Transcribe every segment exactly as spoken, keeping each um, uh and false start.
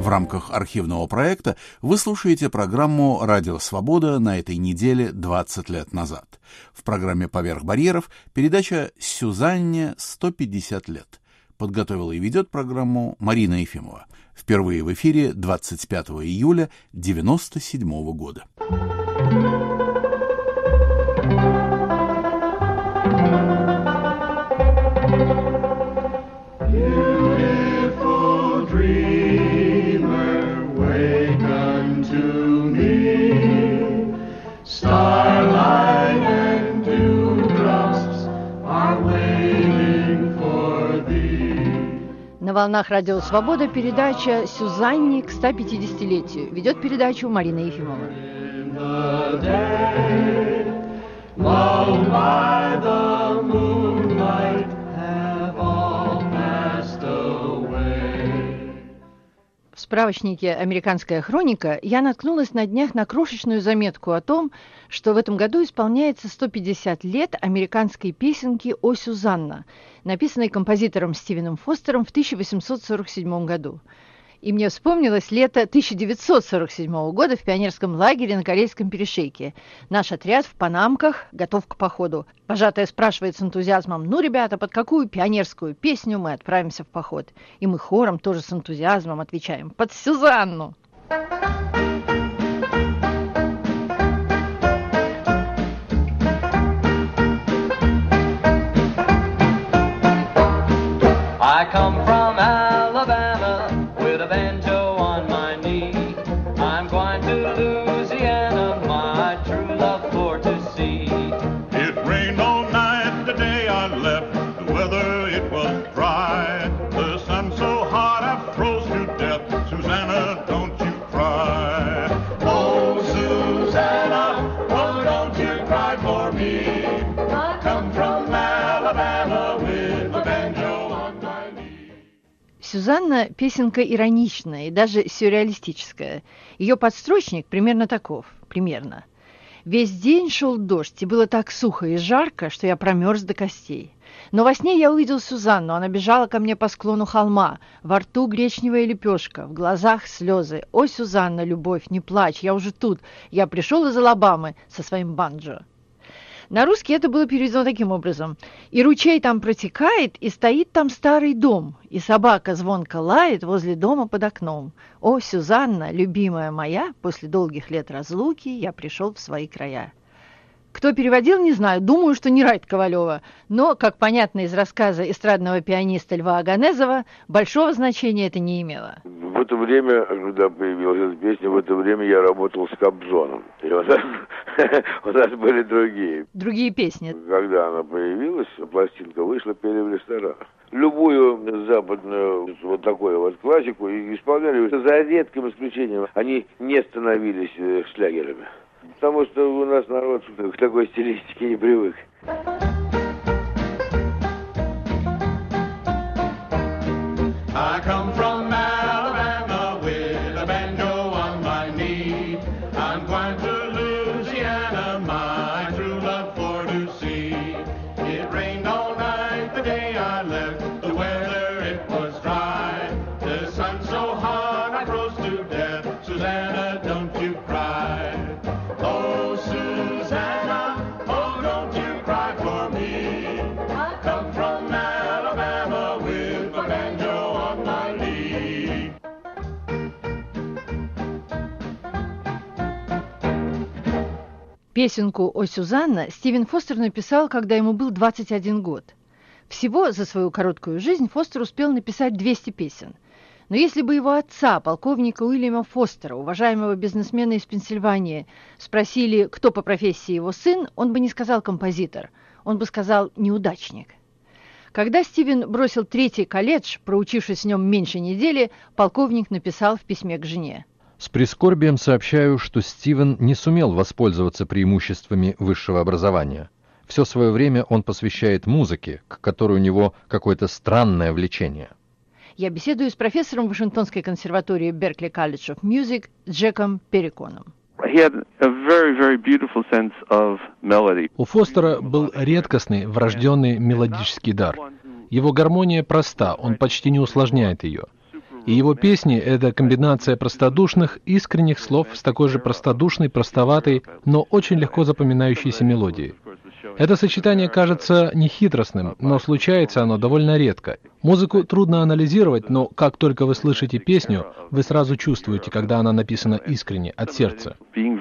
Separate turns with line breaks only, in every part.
В рамках архивного проекта вы слушаете программу «Радио Свобода» на этой неделе двадцать лет назад. В программе «Поверх барьеров» передача «Сюзанне сто пятьдесят лет». Подготовила и ведет программу Марина Ефимова. Впервые в эфире двадцать пятого июля девяносто седьмого года.
На волнах Радио Свобода передача «Сюзанне к ста пятидесятилетию». Ведет передачу Марина Ефимова. В справочнике «Американская хроника» я наткнулась на днях на крошечную заметку о том, что в этом году исполняется сто пятьдесят лет американской песенки «О Сюзанна», написанной композитором Стивеном Фостером в тысяча восемьсот сорок седьмом году. И мне вспомнилось лето тысяча девятьсот сорок седьмого года в пионерском лагере на Корейском перешейке. Наш отряд в панамках готов к походу. Вожатая спрашивает с энтузиазмом: «Ну, ребята, под какую пионерскую песню мы отправимся в поход?» И мы хором тоже с энтузиазмом отвечаем: «Под Сюзанну!»
I come from Alabama with a banjo on my knee. I'm going to Louisiana, my true love for to see.
It rained all night the day I left. The weather, it was dry. The sun so hot I froze to death. Susanna, don't you cry. Oh, Susanna, oh, don't you cry for me. I come from Alabama with a banjo.
«Сюзанна» – песенка ироничная и даже сюрреалистическая. Ее подстрочник примерно таков, примерно. «Весь день шел дождь, и было так сухо и жарко, что я промерз до костей. Но во сне я увидел Сюзанну, она бежала ко мне по склону холма, во рту гречневая лепешка, в глазах слезы. О, Сюзанна, любовь, не плачь, я уже тут, я пришел из Алабамы со своим банджо». На русский это было переведено таким образом: «И ручей там протекает, и стоит там старый дом, и собака звонко лает возле дома под окном. О, Сюзанна, любимая моя, после долгих лет разлуки я пришел в свои края». Кто переводил, не знаю, думаю, что не Райт Ковалева, но, как понятно из рассказа эстрадного пианиста Льва Аганезова, большого значения это не имело.
В это время, когда появилась эта песня, в это время я работал с Кобзоном. И у нас, у нас были другие.
Другие песни.
Когда она появилась, пластинка вышла, пели в ресторанах. Любую западную вот такую вот классику исполняли, за редким исключением, они не становились шлягерами. Потому что у нас народ к такой стилистике не привык.
I come from Alabama with a banjo on my knee. I'm going to Louisiana, my true love for to see. It rained all night the day I left. The weather, it was dry. The sun so hot I froze to death. Susanna, don't you cry. Oh, Susanna, oh, don't you cry for me. I come from Alabama with a banjo on my knee.
Песенку «О Сюзанна» Стивен Фостер написал, когда ему был двадцать один год. Всего за свою короткую жизнь Фостер успел написать двести песен. Но если бы его отца, полковника Уильяма Фостера, уважаемого бизнесмена из Пенсильвании, спросили, кто по профессии его сын, он бы не сказал композитор, он бы сказал неудачник. Когда Стивен бросил третий колледж, проучившись в нем меньше недели, полковник написал в письме к жене:
«С прискорбием сообщаю, что Стивен не сумел воспользоваться преимуществами высшего образования. Все свое время он посвящает музыке, к которой у него какое-то странное влечение».
Я беседую с профессором Вашингтонской консерватории Беркли College of Music Джеком Перриконом.
У Фостера был редкостный врожденный мелодический дар. Его гармония проста, он почти не усложняет ее. И его песни — это комбинация простодушных, искренних слов с такой же простодушной, простоватой, но очень легко запоминающейся мелодией. Это сочетание кажется нехитростным, но случается оно довольно редко. Музыку трудно анализировать, но как только вы слышите песню, вы сразу чувствуете, когда она написана искренне, от сердца.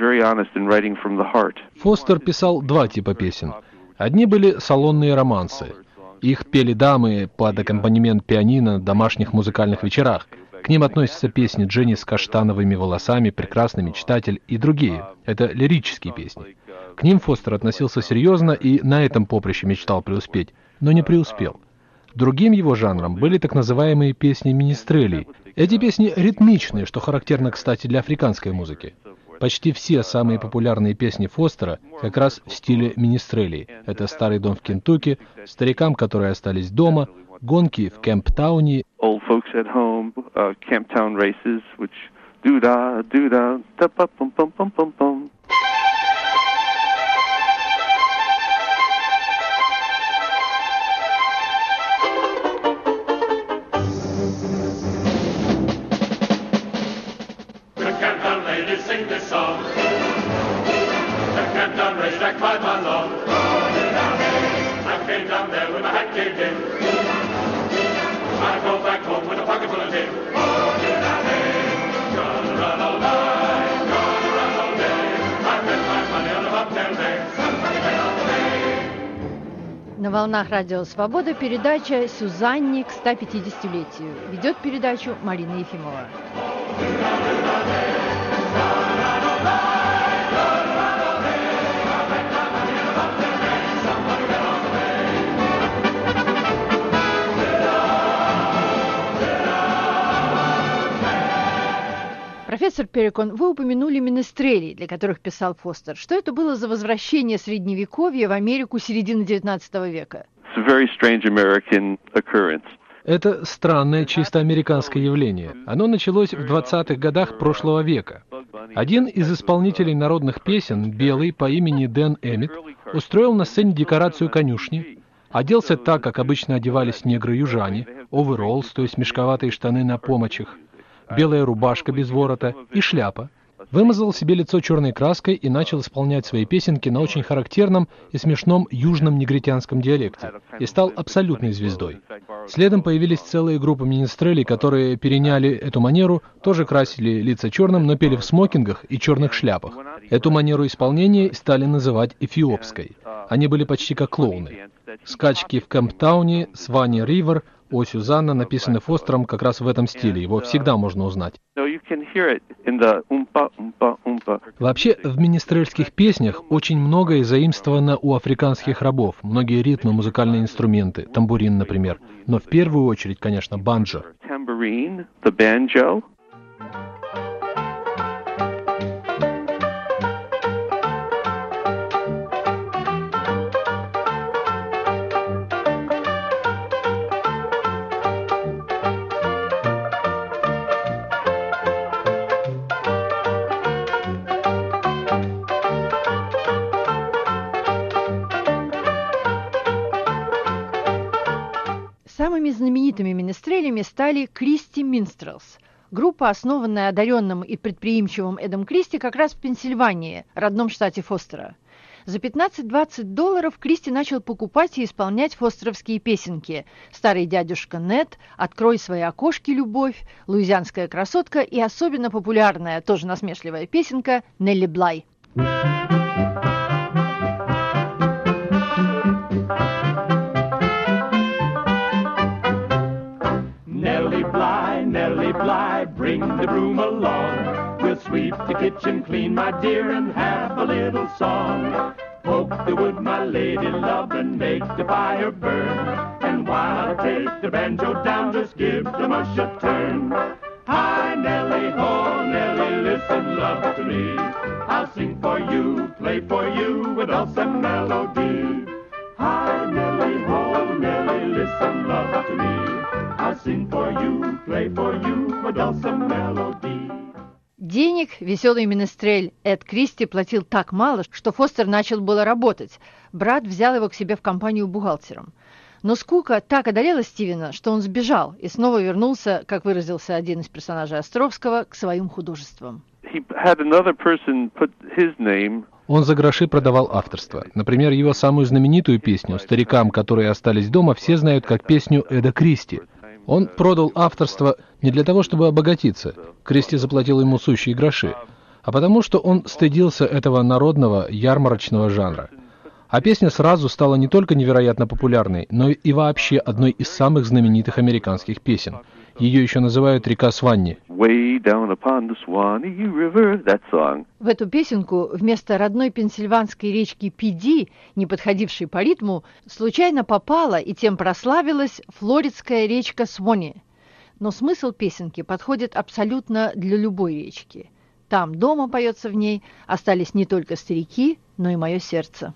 Фостер писал два типа песен. Одни были салонные романсы. Их пели дамы под аккомпанемент пианино на домашних музыкальных вечерах. К ним относятся песни Дженни с каштановыми волосами, «Прекрасный мечтатель» и другие. Это лирические песни. К ним Фостер относился серьезно и на этом поприще мечтал преуспеть, но не преуспел. Другим его жанром были так называемые песни министрелей. Эти песни ритмичные, что характерно, кстати, для африканской музыки. Почти все самые популярные песни Фостера как раз в стиле министрелей. Это «Старый дом в Кентукки», «Старикам, которые остались дома», «Гонки в Кемптауне»,
Old folks at home, uh, Camptown races, which do-da, do-da, da-pa-pum-pum-pum-pum-pum.
The Camptown ladies sing this song. The Camptown racetrack by my lawn. I came down there with my hat caved in. I go back home with a pocket full of tin. Gonna run all night, gonna run all day. I bet my money on the bobtail day.
На волнах Радио Свобода передача «Сюзанне к ста пятидесятилетию». Ведет передачу Марина Ефимова. Профессор Перрикон, вы упомянули министрелей, для которых писал Фостер. Что это было за возвращение Средневековья в Америку середины девятнадцатого века?
Это странное, чисто американское явление. Оно началось в двадцатых годах прошлого века. Один из исполнителей народных песен, белый по имени Дэн Эммит, устроил на сцене декорацию конюшни, оделся так, как обычно одевались негры-южане, овероллс, то есть мешковатые штаны на помочах, белая рубашка без ворота и шляпа. Вымазал себе лицо черной краской и начал исполнять свои песенки на очень характерном и смешном южном негритянском диалекте. И стал абсолютной звездой. Следом появились целые группы министрелей, которые переняли эту манеру, тоже красили лица черным, но пели в смокингах и черных шляпах. Эту манеру исполнения стали называть эфиопской. Они были почти как клоуны. «Скачки в Кемптауне», «Свани Ривер», «О Сюзанна» написаны Фостером как раз в этом стиле. Его всегда можно узнать. Вообще, в министрельских песнях очень многое заимствовано у африканских рабов. Многие ритмы, музыкальные инструменты, тамбурин, например. Но в первую очередь, конечно, банджо.
Самыми знаменитыми министрелями стали Кристи Минстрелс. Группа, основанная одаренным и предприимчивым Эдом Кристи как раз в Пенсильвании, родном штате Фостера. За пятнадцать-двадцать долларов Кристи начал покупать и исполнять фостеровские песенки «Старый дядюшка Нед», «Открой свои окошки, любовь», «Луизианская красотка» и особенно популярная, тоже насмешливая песенка «Нелли Блай».
Bring the broom along. We'll sweep the kitchen clean, my dear, and have a little song. Poke the wood, my lady love, and make the fire burn. And while I take the banjo down, just give the mush a turn. Hi, Nellie, ho, Nellie, listen, love to me. I'll sing for you, play for you with dulcet melody. Hi, Nellie, ho, Nellie, listen, love to me. I'll sing for you, play for you with dulcet melody.
Денег веселый министрель Эд Кристи платил так мало, что Фостер начал было работать. Брат взял его к себе в компанию бухгалтером. Но скука так одолела Стивена, что он сбежал и снова вернулся, как выразился один из персонажей Островского, к своим художествам.
He had another person put his name.
Он за гроши продавал авторство. Например, его самую знаменитую песню «Старикам, которые остались дома», все знают как песню Эда Кристи. Он продал авторство не для того, чтобы обогатиться. Кристи заплатил ему сущие гроши, а потому что он стыдился этого народного ярмарочного жанра. А песня сразу стала не только невероятно популярной, но и вообще одной из самых знаменитых американских песен. Ее еще называют «Река Сванни».
Way down upon the Swanee River, that song.
В эту песенку вместо родной пенсильванской речки Пи-Ди, не подходившей по ритму, случайно попала и тем прославилась флоридская речка Свони. Но смысл песенки подходит абсолютно для любой речки. Там дома, поется в ней, остались не только старики, но и мое сердце.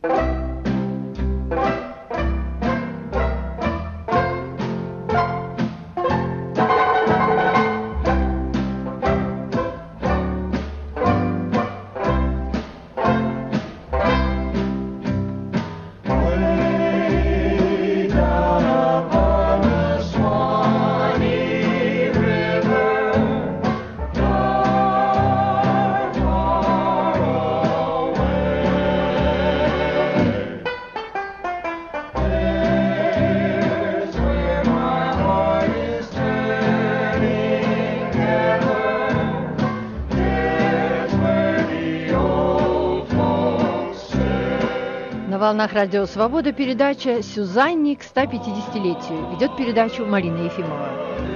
На волнах Радио Свобода передача «Сюзанне к ста пятидесятилетию». Ведет передачу Марина Ефимова.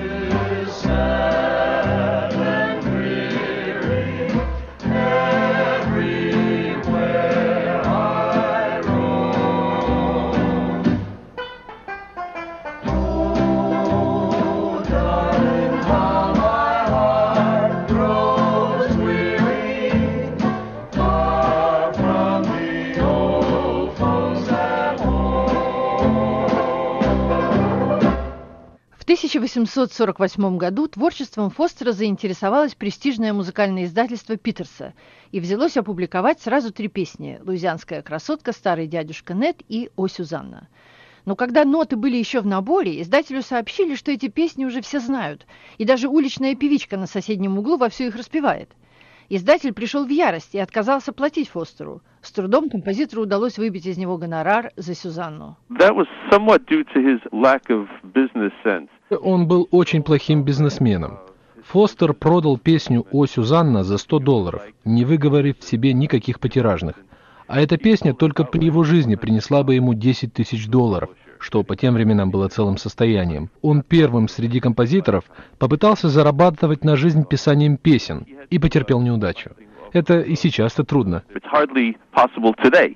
В тысяча восемьсот сорок восьмом году творчеством Фостера заинтересовалось престижное музыкальное издательство Питерса и взялось опубликовать сразу три песни «Луизианская красотка», «Старый дядюшка Нед» и «О, Сюзанна». Но когда ноты были еще в наборе, издателю сообщили, что эти песни уже все знают, и даже уличная певичка на соседнем углу вовсю их распевает. Издатель пришел в ярость и отказался платить Фостеру. С трудом композитору удалось выбить из него гонорар за Сюзанну.
That was somewhat due to his lack of business sense.
Он был очень плохим бизнесменом. Фостер продал песню «О, Сюзанна» за сто долларов, не выговорив себе никаких потиражных. А эта песня только при его жизни принесла бы ему десять тысяч долларов, что по тем временам было целым состоянием. Он первым среди композиторов попытался зарабатывать на жизнь писанием песен и потерпел неудачу. Это и сейчас-то трудно.
It's hardly possible today.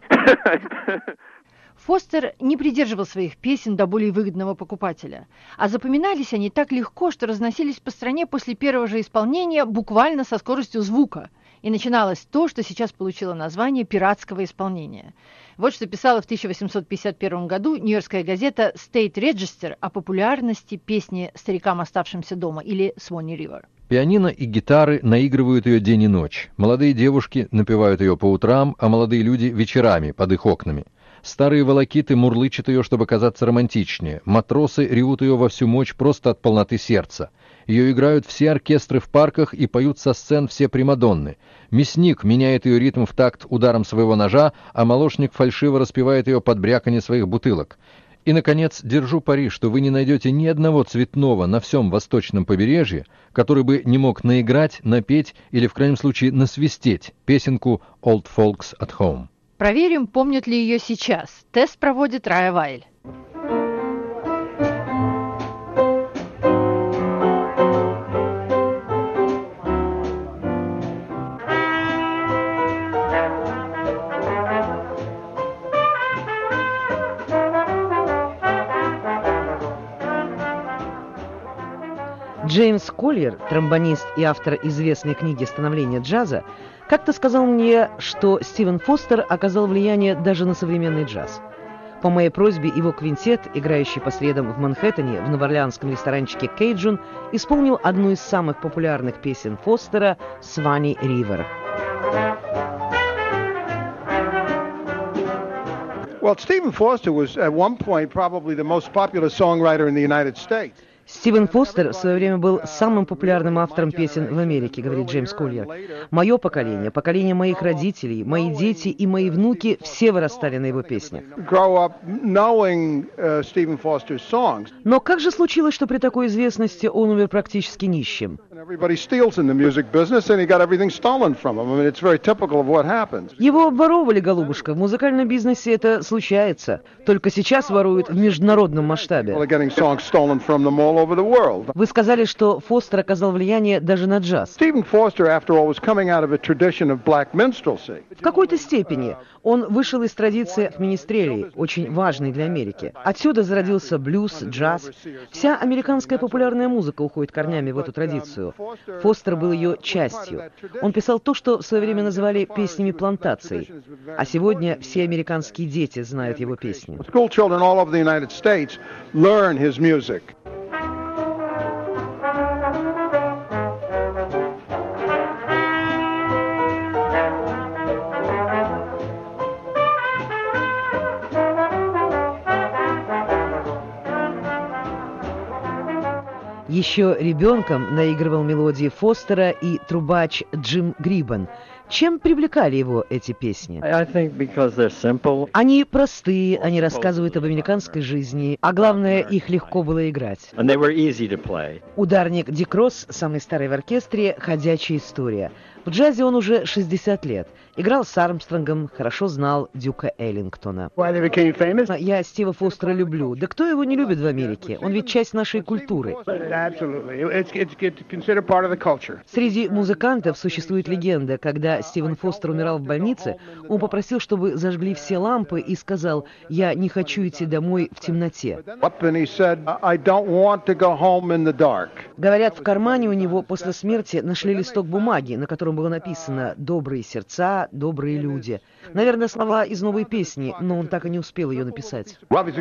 Фостер не придерживал своих песен до более выгодного покупателя, а запоминались они так легко, что разносились по стране после первого же исполнения буквально со скоростью звука. И начиналось то, что сейчас получило название пиратского исполнения. Вот что писала в тысяча восемьсот пятьдесят первом году нью-йоркская газета State Register о популярности песни «Старикам, оставшимся дома» или «Swanee River».
Пианино и гитары наигрывают ее день и ночь. Молодые девушки напевают ее по утрам, а молодые люди вечерами под их окнами. Старые волокиты мурлычут ее, чтобы казаться романтичнее. Матросы ревут ее во всю мощь просто от полноты сердца. Ее играют все оркестры в парках и поют со сцен все примадонны. Мясник меняет ее ритм в такт ударом своего ножа, а молочник фальшиво распевает ее под бряканье своих бутылок. И, наконец, держу пари, что вы не найдете ни одного цветного на всем восточном побережье, который бы не мог наиграть, напеть или, в крайнем случае, насвистеть песенку «Old Folks at Home».
Проверим, помнят ли ее сейчас. Тест проводит Рая Вайль.
Джеймс Коллиер, тромбонист и автор известной книги «Становление джаза», как-то сказал мне, что Стивен Фостер оказал влияние даже на современный джаз. По моей просьбе его квинтет, играющий по средам в Манхэттене в новоорлеанском ресторанчике «Кейджун», исполнил одну из самых популярных песен Фостера «Swanee River».
Well, Stephen Foster was at one point probably the most popular songwriter in the United States.
Стивен Фостер в свое время был самым популярным автором песен в Америке, говорит Джеймс Коллиер. Мое поколение, поколение моих родителей, мои дети и мои внуки все вырастали на его песнях. Но как же случилось, что при такой известности он умер практически нищим? Его обворовывали, голубушка. В музыкальном бизнесе это случается. Только сейчас воруют в международном масштабе. Вы сказали, что Фостер оказал влияние даже на джаз. В какой-то степени он вышел из традиции министрелей, очень важной для Америки. Отсюда зародился блюз, джаз. Вся американская популярная музыка уходит корнями в эту традицию. Фостер был ее частью. Он писал то, что в свое время называли песнями плантаций. А сегодня все американские дети знают его песни. Еще ребенком наигрывал мелодии Фостера и трубач Джим Гриббен. Чем привлекали его эти песни? Они простые, они рассказывают об американской жизни, а главное, их легко было играть. Ударник Дик Росс, самый старый в оркестре, ходячая история. В джазе он уже шестьдесят лет. Играл с Армстронгом, хорошо знал Дюка Эллингтона. Я Стива Фостера люблю. Да кто его не любит в Америке? Он ведь часть нашей культуры. Среди музыкантов существует легенда. Когда Стивен Фостер умирал в больнице, он попросил, чтобы зажгли все лампы и сказал: «Я не хочу идти домой в темноте». Говорят, в кармане у него после смерти нашли листок бумаги, на котором было написано «Добрые сердца, добрые люди». Наверное, слова из новой песни, но он так и не успел ее написать.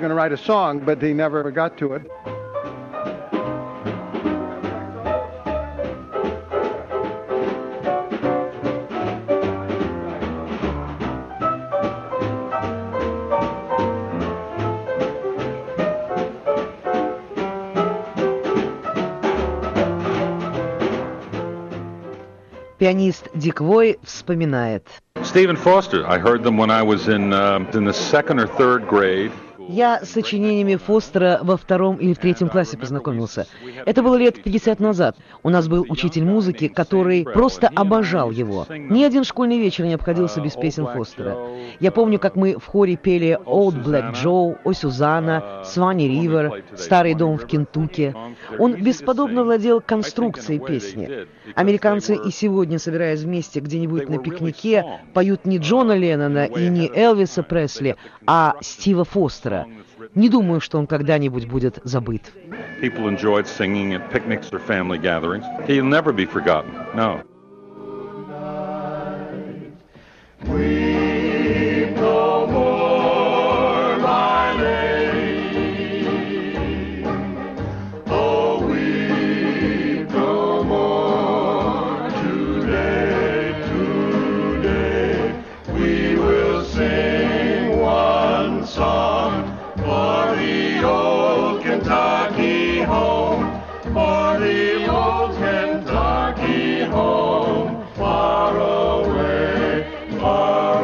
Пианист Дик Вой вспоминает.
Stephen Foster, I heard them when I was in, uh, in the second or third grade.
Я с сочинениями Фостера во втором или в третьем классе познакомился. Это было лет пятьдесят назад. У нас был учитель музыки, который просто обожал его. Ни один школьный вечер не обходился без песен Фостера. Я помню, как мы в хоре пели «Old Black Joe», «О Сюзанна», «Свани Ривер», «Старый дом в Кентукки». Он бесподобно владел конструкцией песни. Американцы и сегодня, собираясь вместе где-нибудь на пикнике, поют не Джона Леннона и не Элвиса Пресли, а Стива Фостера. Не думаю, что он когда-нибудь будет забыт.
People enjoyed singing at picnics or family gatherings. He'll never be forgotten. No.
Weep no more, my lady. Oh, weep no more. Today, today, we will sing one song for the old Kentucky home, for the old Kentucky home, far away, far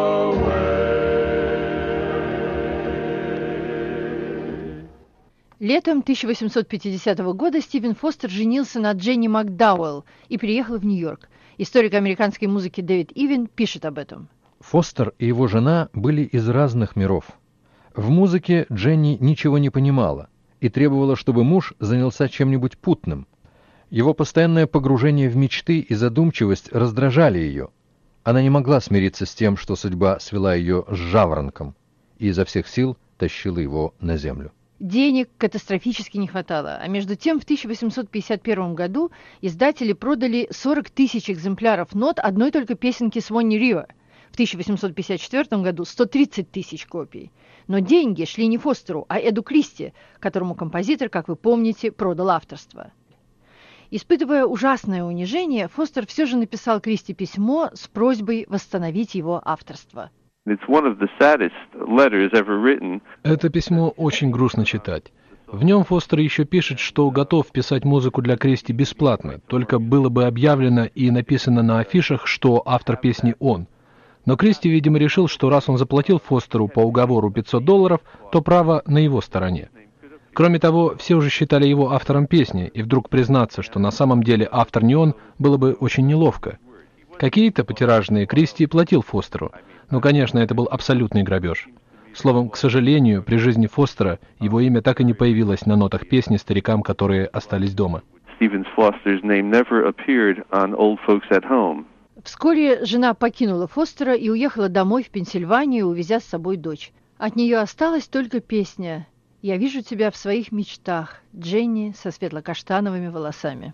away.
Летом тысяча восемьсот пятидесятого года Стивен Фостер женился на Дженни Макдауэлл и переехал в Нью-Йорк. Историк американской музыки Дэвид Ивин пишет об этом.
Фостер и его жена были из разных миров. В музыке Дженни ничего не понимала и требовала, чтобы муж занялся чем-нибудь путным. Его постоянное погружение в мечты и задумчивость раздражали ее. Она не могла смириться с тем, что судьба свела ее с жаворонком, и изо всех сил тащила его на землю.
Денег катастрофически не хватало, а между тем в тысяча восемьсот пятьдесят первом году издатели продали сорок тысяч экземпляров нот одной только песенки «Свани Ривер». В тысяча восемьсот пятьдесят четвёртом году сто тридцать тысяч копий. Но деньги шли не Фостеру, а Эду Кристи, которому композитор, как вы помните, продал авторство. Испытывая ужасное унижение, Фостер все же написал Кристи письмо с просьбой восстановить его авторство.
It's one of the saddest letters ever written.
Это письмо очень грустно читать. В нем Фостер еще пишет, что готов писать музыку для Кристи бесплатно, только было бы объявлено и написано на афишах, что автор песни он. Но Кристи, видимо, решил, что раз он заплатил Фостеру по уговору пятьсот долларов, то право на его стороне. Кроме того, все уже считали его автором песни, и вдруг признаться, что на самом деле автор не он, было бы очень неловко. Какие-то потиражные Кристи платил Фостеру, но, конечно, это был абсолютный грабеж. Словом, к сожалению, при жизни Фостера его имя так и не появилось на нотах песни старикам, которые остались дома.
Stephen Foster's name never appeared on Old Folks at Home.
Вскоре жена покинула Фостера и уехала домой в Пенсильванию, увезя с собой дочь. От нее осталась только песня «Я вижу тебя в своих мечтах», Дженни со светло-каштановыми волосами.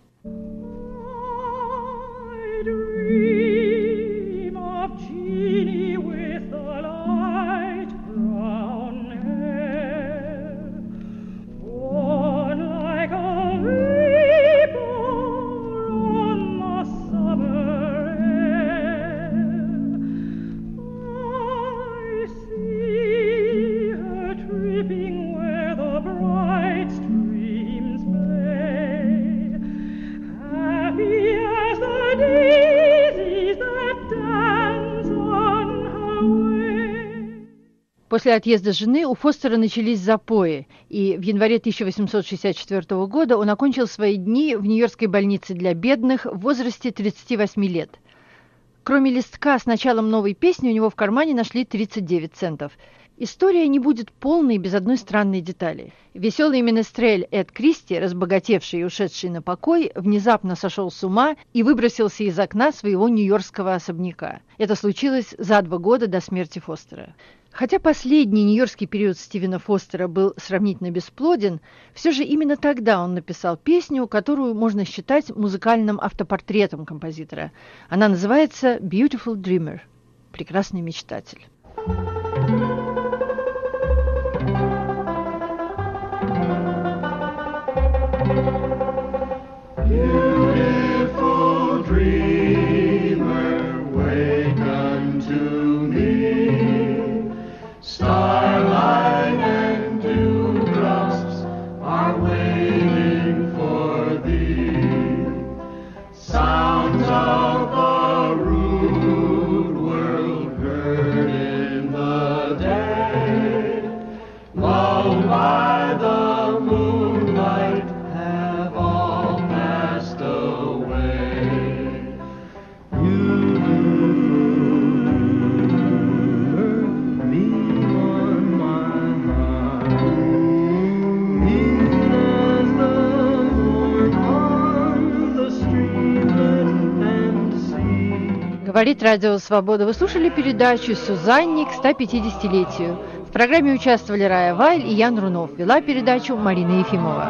После отъезда жены у Фостера начались запои, и в январе тысяча восемьсот шестьдесят четвёртого года он окончил свои дни в Нью-Йоркской больнице для бедных в возрасте тридцати восьми лет. Кроме листка с началом новой песни у него в кармане нашли тридцать девять центов. История не будет полной без одной странной детали. Веселый менестрель Эд Кристи, разбогатевший и ушедший на покой, внезапно сошел с ума и выбросился из окна своего нью-йоркского особняка. Это случилось за два года до смерти Фостера. Хотя последний нью-йоркский период Стивена Фостера был сравнительно бесплоден, все же именно тогда он написал песню, которую можно считать музыкальным автопортретом композитора. Она называется «Beautiful Dreamer» – «Прекрасный мечтатель».
Beautiful dreamer, wake unto me. Starlight and dewdrops are waiting for thee. Sounds of a rude world heard in the day, lulled by the moonlight, have all passed away. You be on my heart, even as the morn on the streamlet and sea.
Говорит Радио Свобода. Вы слушали передачу «Сюзанне» к сто пятидесятилетию. В программе участвовали Рая Вайль и Ян Рунов. Вела передачу Марина Ефимова.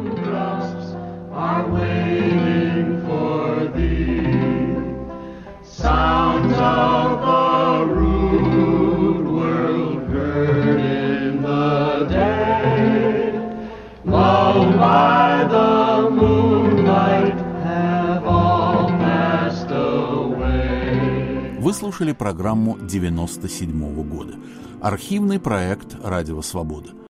Are waiting for thee. Sounds of a rude world heard in the day, lulled by the moonlight, have all passed away.
Вы слушали программу девяносто седьмого года. Архивный проект «Радио Свобода».